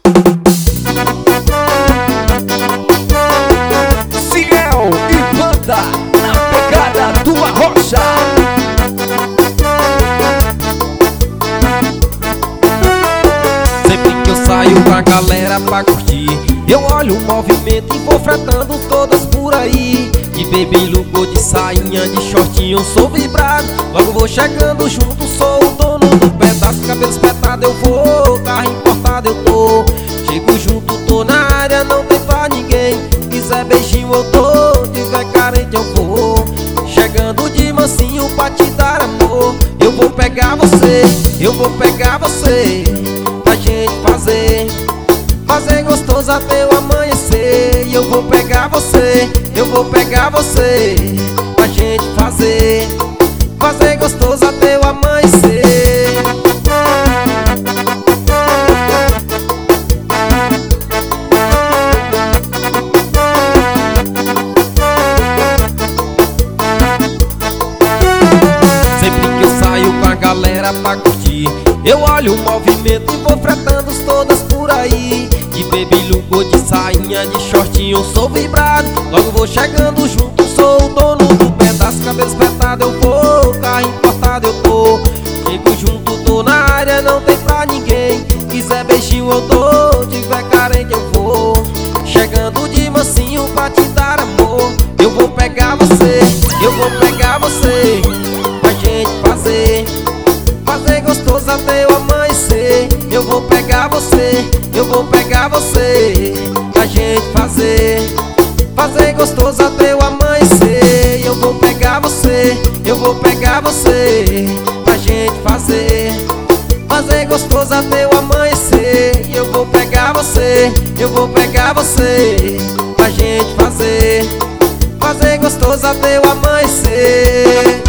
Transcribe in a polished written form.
Ciel e banda na pegada do Arrocha. Sempre que eu saio com a galera pra curtir, eu olho o movimento e vou fretando todas por aí. De baby look, de sainha, de shortinho, sou vibrado. Logo vou chegando junto, sou o dono do pedaço. Cabelo espetado eu vou, carro importado eu tô. Chego junto, tô na área, não tem pra ninguém. Quiser beijinho eu dou, tiver carente eu vou. Chegando de mansinho pra te dar amor. Eu vou pegar você, eu vou pegar você, pra gente fazer gostoso até o amanhecer. E eu vou pegar você, eu vou pegar você, pra gente fazer gostoso até o amanhecer. Sempre que eu saio com a galera pra curtir, eu olho o movimento e vou fretando todas por aí. De baby look, de sainha, de shortinho, sou vibrado. Logo vou chegando junto, sou o dono do pedaço. Cabelo espetado eu vou, carro importado eu tô. Chego junto, tô na área, não tem pra ninguém. Quiser beijinho eu dou, tiver carente eu vou. Chegando de mansinho pra te dar amor. Eu vou pegar você, eu vou pegar você, pra gente fazer gostoso até o amanhecer. Eu vou pegar você, eu vou pegar você, pra gente fazer gostoso até o amanhecer. Eu vou pegar você, eu vou pegar você, pra gente fazer gostoso até o amanhecer. Eu vou pegar você, eu vou pegar você, pra gente fazer gostoso até o amanhecer.